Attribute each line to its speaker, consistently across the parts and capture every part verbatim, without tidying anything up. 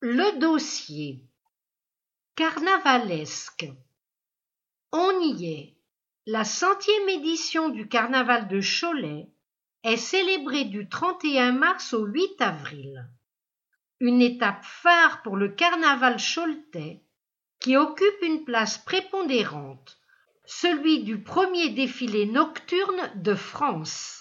Speaker 1: Le dossier carnavalesque. On y est. La centième édition du carnaval de Cholet est célébrée du trente et un mars au huit avril. Une étape phare pour le carnaval choletais qui occupe une place prépondérante, celui du premier défilé nocturne de France.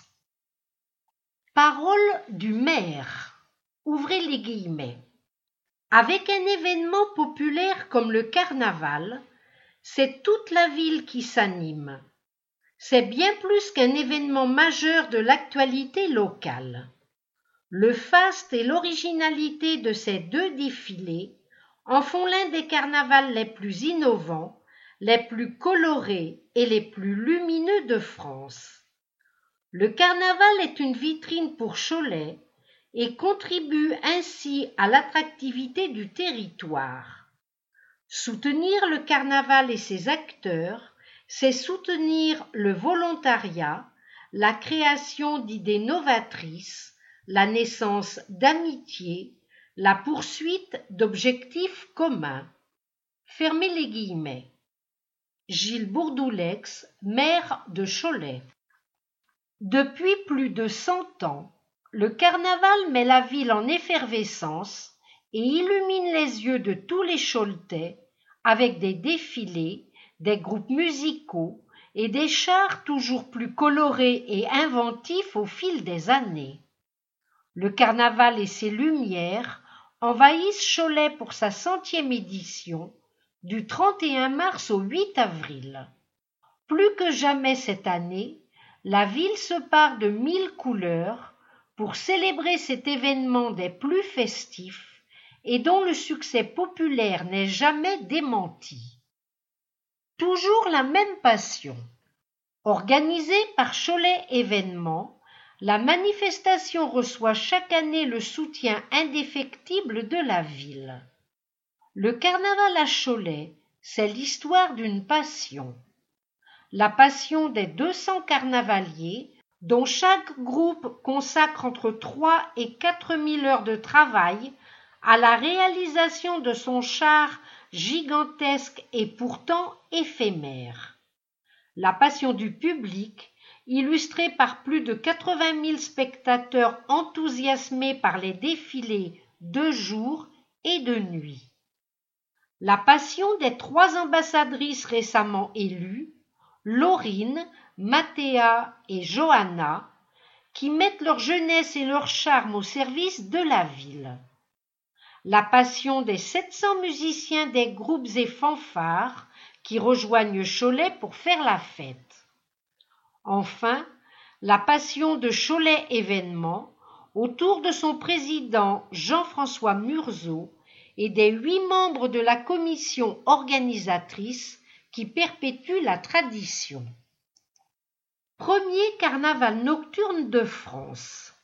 Speaker 1: Parole du maire. Ouvrez les guillemets. Avec un événement populaire comme le carnaval, c'est toute la ville qui s'anime. C'est bien plus qu'un événement majeur de l'actualité locale. Le faste et l'originalité de ces deux défilés en font l'un des carnavals les plus innovants, les plus colorés et les plus lumineux de France. Le carnaval est une vitrine pour Cholet et contribue ainsi à l'attractivité du territoire. Soutenir le carnaval et ses acteurs, c'est soutenir le volontariat, la création d'idées novatrices, la naissance d'amitiés, la poursuite d'objectifs communs. Fermez les guillemets. Gilles Bourdoulex, maire de Cholet. Depuis plus de cent ans, le carnaval met la ville en effervescence et illumine les yeux de tous les Choletais avec des défilés, des groupes musicaux et des chars toujours plus colorés et inventifs au fil des années. Le carnaval et ses lumières envahissent Cholet pour sa centième édition du trente et un mars au huit avril. Plus que jamais cette année, la ville se pare de mille couleurs pour célébrer cet événement des plus festifs et dont le succès populaire n'est jamais démenti. Toujours la même passion. Organisée par Cholet Événements, la manifestation reçoit chaque année le soutien indéfectible de la ville. Le carnaval à Cholet, c'est l'histoire d'une passion. La passion des deux cents carnavaliers, dont chaque groupe consacre entre trois et quatre mille heures de travail à la réalisation de son char gigantesque et pourtant éphémère. La passion du public, illustrée par plus de quatre-vingt mille spectateurs enthousiasmés par les défilés de jour et de nuit. La passion des trois ambassadrices récemment élues, Laurine, Mathéa et Johanna, qui mettent leur jeunesse et leur charme au service de la ville. La passion des sept cents musiciens des groupes et fanfares qui rejoignent Cholet pour faire la fête. Enfin, la passion de Cholet Événements autour de son président Jean-François Murzot et des huit membres de la commission organisatrice qui perpétue la tradition. Premier carnaval nocturne de France.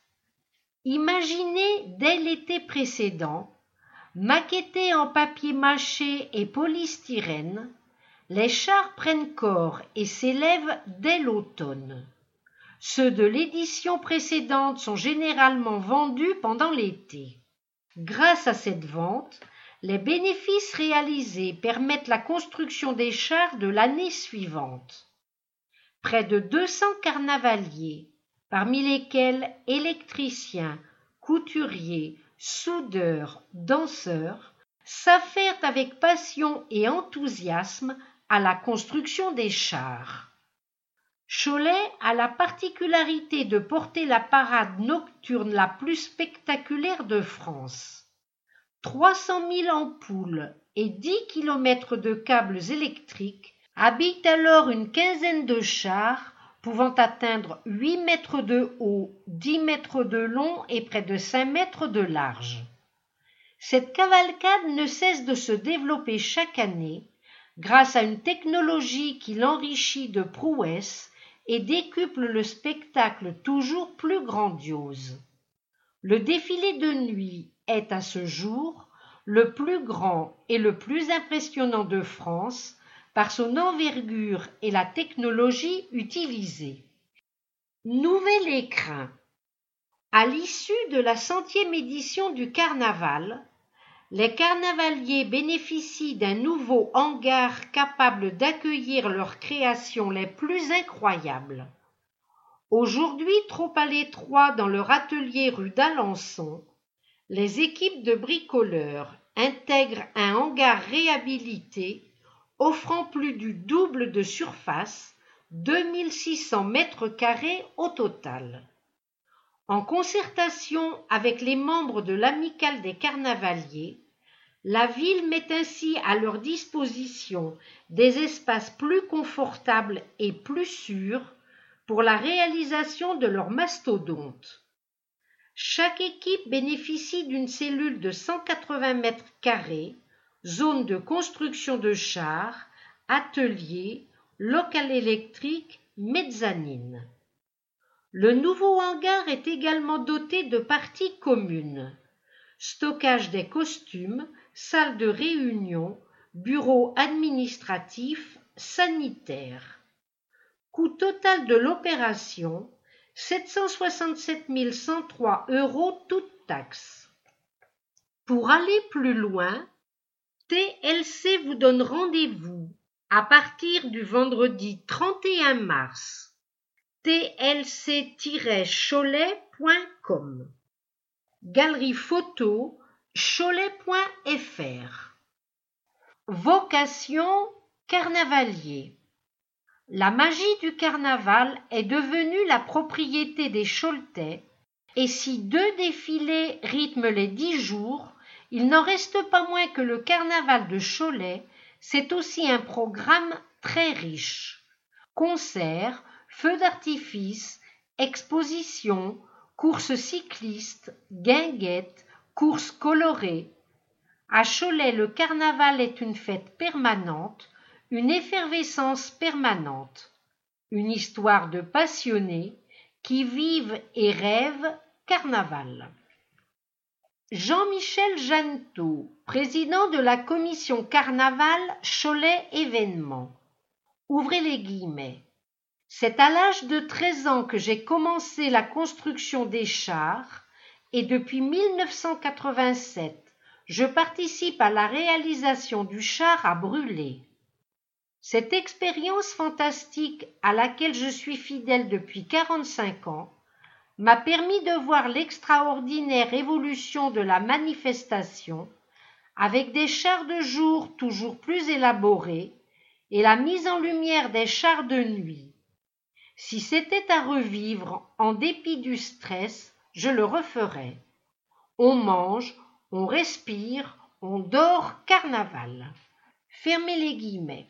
Speaker 1: Imaginé dès l'été précédent, maquettés en papier mâché et polystyrène, les chars prennent corps et s'élèvent dès l'automne. Ceux de l'édition précédente sont généralement vendus pendant l'été. Grâce à cette vente, les bénéfices réalisés permettent la construction des chars de l'année suivante. Près de deux cents carnavaliers, parmi lesquels électriciens, couturiers, soudeurs, danseurs, s'affairent avec passion et enthousiasme à la construction des chars. Cholet a la particularité de porter la parade nocturne la plus spectaculaire de France. trois cent mille ampoules et dix kilomètres de câbles électriques habillent alors une quinzaine de chars pouvant atteindre huit mètres de haut, dix mètres de long et près de cinq mètres de large. Cette cavalcade ne cesse de se développer chaque année grâce à une technologie qui l'enrichit de prouesses et décuple le spectacle toujours plus grandiose. Le défilé de nuit est à ce jour le plus grand et le plus impressionnant de France par son envergure et la technologie utilisée. Nouvel écrin. À l'issue de la centième édition du carnaval, les carnavaliers bénéficient d'un nouveau hangar capable d'accueillir leurs créations les plus incroyables. Aujourd'hui trop à l'étroit dans leur atelier rue d'Alençon, les équipes de bricoleurs intègrent un hangar réhabilité offrant plus du double de surface, deux mille six cents mètres carrés au total. En concertation avec les membres de l'Amicale des Carnavaliers, la ville met ainsi à leur disposition des espaces plus confortables et plus sûrs pour la réalisation de leurs mastodontes. Chaque équipe bénéficie d'une cellule de cent quatre-vingts mètres carrés, zone de construction de chars, atelier, local électrique, mezzanine. Le nouveau hangar est également doté de parties communes. Stockage des costumes, salle de réunion, bureau administratif, sanitaire. Coût total de l'opération, sept cent soixante-sept mille cent trois euros toutes taxes. Pour aller plus loin, T L C vous donne rendez-vous à partir du vendredi trente et un mars. T L C tiret cholet point com. Galerie photo cholet point F R. Vocation carnavalier. La magie du carnaval est devenue la propriété des Choletais, et si deux défilés rythment les dix jours, il n'en reste pas moins que le carnaval de Cholet, c'est aussi un programme très riche. Concerts, feux d'artifice, expositions, courses cyclistes, guinguettes, courses colorées. À Cholet, le carnaval est une fête permanente, une effervescence permanente, une histoire de passionnés qui vivent et rêvent carnaval. Jean-Michel Jeannetot, président de la commission carnaval Cholet événements. Ouvrez les guillemets. C'est à l'âge de treize ans que j'ai commencé la construction des chars et depuis mille neuf cent quatre-vingt-sept, je participe à la réalisation du char à brûler. Cette expérience fantastique à laquelle je suis fidèle depuis quarante-cinq ans m'a permis de voir l'extraordinaire évolution de la manifestation avec des chars de jour toujours plus élaborés et la mise en lumière des chars de nuit. Si c'était à revivre, en dépit du stress, je le referais. On mange, on respire, on dort carnaval. Fermez les guillemets.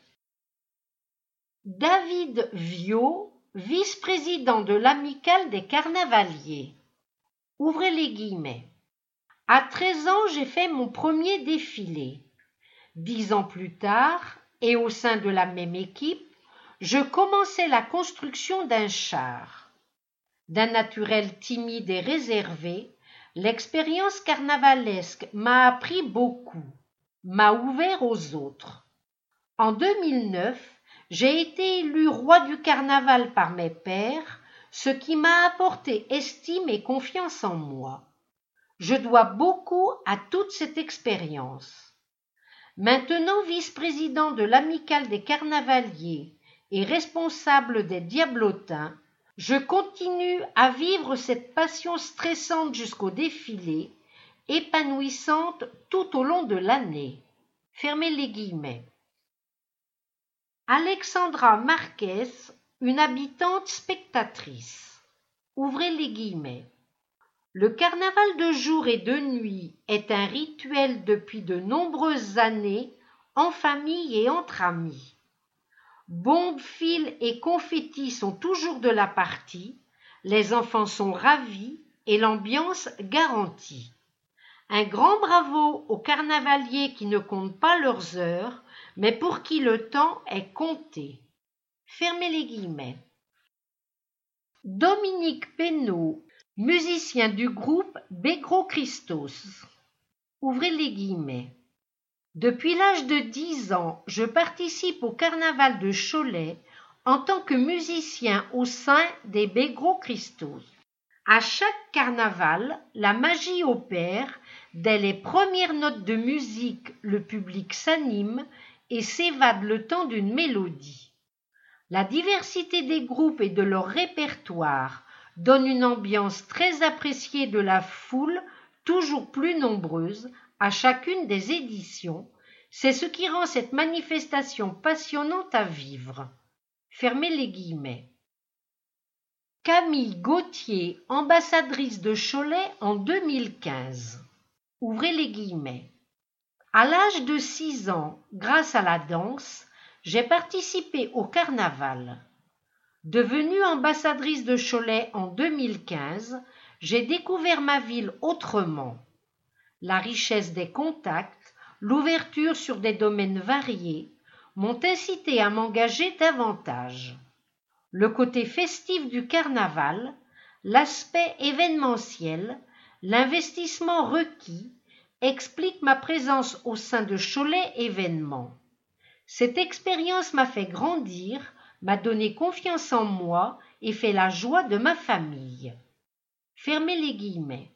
Speaker 1: David Viau, vice-président de l'Amicale des Carnavaliers. Ouvrez les guillemets. À treize ans, j'ai fait mon premier défilé. Dix ans plus tard, et au sein de la même équipe, je commençais la construction d'un char. D'un naturel timide et réservé, l'expérience carnavalesque m'a appris beaucoup, m'a ouvert aux autres. En deux mille neuf, j'ai été élu roi du carnaval par mes pairs, ce qui m'a apporté estime et confiance en moi. Je dois beaucoup à toute cette expérience. Maintenant vice-président de l'Amicale des Carnavaliers et responsable des Diablotins, je continue à vivre cette passion stressante jusqu'au défilé, épanouissante tout au long de l'année. Fermez les guillemets. Alexandra Marquez, une habitante spectatrice. Ouvrez les guillemets. Le carnaval de jour et de nuit est un rituel depuis de nombreuses années en famille et entre amis. Bombes, fils et confettis sont toujours de la partie, les enfants sont ravis et l'ambiance garantie. Un grand bravo aux carnavaliers qui ne comptent pas leurs heures, mais pour qui le temps est compté. Fermez les guillemets. Dominique Pénaud, musicien du groupe Begro Christos. Ouvrez les guillemets. Depuis l'âge de dix ans, je participe au carnaval de Cholet en tant que musicien au sein des Begro Christos. À chaque carnaval, la magie opère. Dès les premières notes de musique, le public s'anime et s'évade le temps d'une mélodie. La diversité des groupes et de leur répertoire donne une ambiance très appréciée de la foule, toujours plus nombreuse, à chacune des éditions. C'est ce qui rend cette manifestation passionnante à vivre. Fermez les guillemets. Camille Gauthier, ambassadrice de Cholet en deux mille quinze. Ouvrez les guillemets. À l'âge de six ans, grâce à la danse, j'ai participé au carnaval. Devenue ambassadrice de Cholet en deux mille quinze, j'ai découvert ma ville autrement. La richesse des contacts, l'ouverture sur des domaines variés m'ont incité à m'engager davantage. Le côté festif du carnaval, l'aspect événementiel, l'investissement requis expliquent ma présence au sein de Cholet Événements. Cette expérience m'a fait grandir, m'a donné confiance en moi et fait la joie de ma famille. Fermez les guillemets.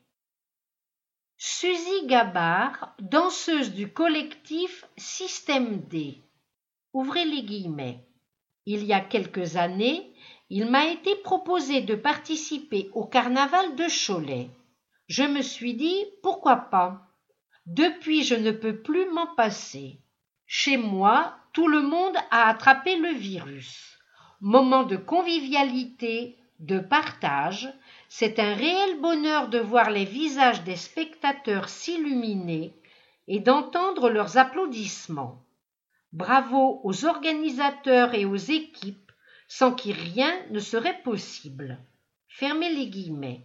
Speaker 1: Suzy Gabard, danseuse du collectif Système D. Ouvrez les guillemets. Il y a quelques années, il m'a été proposé de participer au carnaval de Cholet. Je me suis dit, pourquoi pas? Depuis, je ne peux plus m'en passer. Chez moi, tout le monde a attrapé le virus. Moment de convivialité, de partage, c'est un réel bonheur de voir les visages des spectateurs s'illuminer et d'entendre leurs applaudissements. Bravo aux organisateurs et aux équipes, sans qui rien ne serait possible. Fermez les guillemets.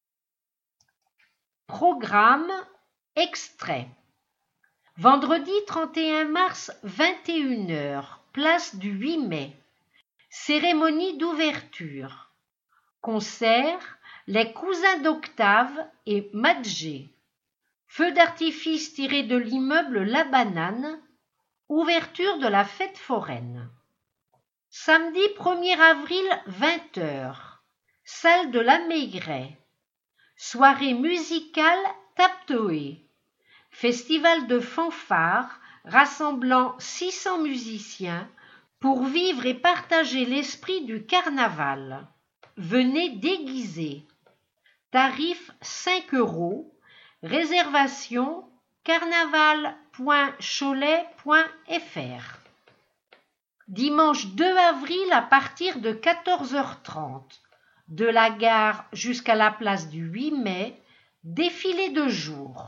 Speaker 1: Programme extrait. Vendredi trente et un mars, vingt et une heures, place du huit mai. Cérémonie d'ouverture. Concert, les cousins d'Octave et Madjé. Feu d'artifice tiré de l'immeuble La Banane. Ouverture de la fête foraine. Samedi premier avril, vingt heures. Salle de la Maigret. Soirée musicale Taptoé. Festival de fanfare rassemblant six cents musiciens pour vivre et partager l'esprit du carnaval. Venez déguiser. Tarif cinq euros. Réservation carnaval point cholet point f r. Dimanche deux avril à partir de quatorze heures trente. De la gare jusqu'à la place du huit mai, défilé de jour.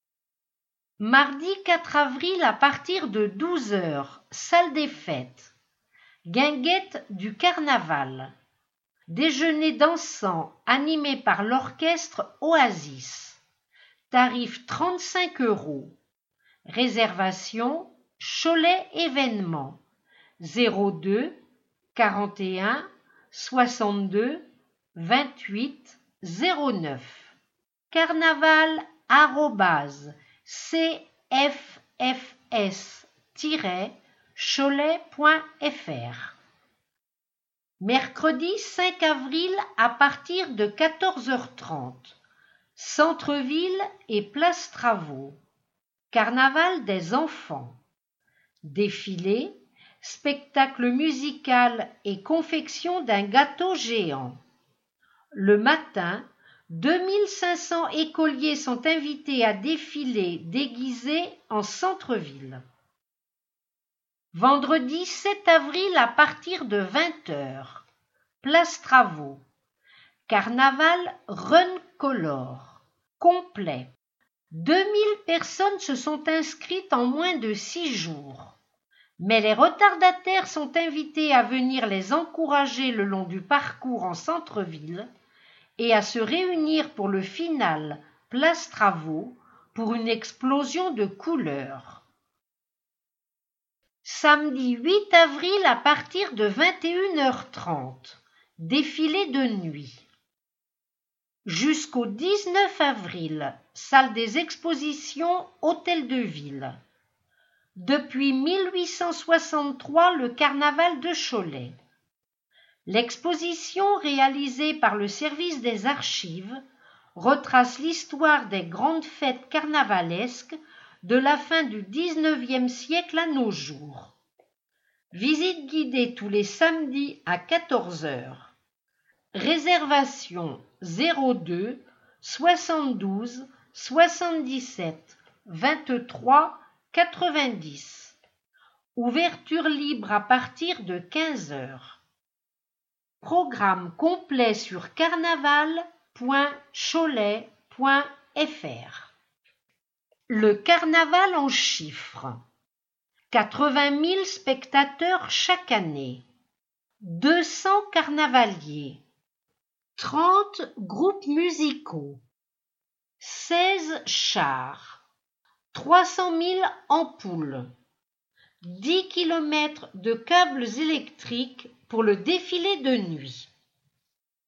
Speaker 1: Mardi quatre avril à partir de douze heures, salle des fêtes. Guinguette du carnaval. Déjeuner dansant animé par l'orchestre Oasis. Tarif trente-cinq euros. Réservation Cholet Événements zéro deux quarante et un soixante-deux vingt-huit zéro neuf. Carnaval arobase c f f s tiret cholet point f r. Mercredi cinq avril à partir de quatorze heures trente. Centre-ville et place Travaux. Carnaval des enfants. Défilé, spectacle musical et confection d'un gâteau géant. Le matin, deux mille cinq cents écoliers sont invités à défiler déguisés en centre-ville. Vendredi sept avril à partir de vingt heures. Place Travaux. Carnaval Run Color. Complet. deux mille personnes se sont inscrites en moins de six jours. Mais les retardataires sont invités à venir les encourager le long du parcours en centre-ville et à se réunir pour le final Place Travaux pour une explosion de couleurs. Samedi huit avril à partir de vingt et une heures trente. Défilé de nuit. Jusqu'au dix-neuf avril, salle des expositions Hôtel de Ville. Depuis mille huit cent soixante-trois, le carnaval de Cholet. L'exposition réalisée par le service des archives retrace l'histoire des grandes fêtes carnavalesques de la fin du dix-neuvième siècle à nos jours. Visite guidée tous les samedis à quatorze heures. Réservation zéro deux soixante-douze soixante-dix-sept vingt-trois quatre-vingt-dix. Ouverture libre à partir de quinze heures. Programme complet sur carnaval point cholet point f r. Le carnaval en chiffres. quatre-vingt mille spectateurs chaque année. deux cents carnavaliers. trente groupes musicaux. seize chars. trois cent mille ampoules. dix kilomètres de câbles électriques pour le défilé de nuit.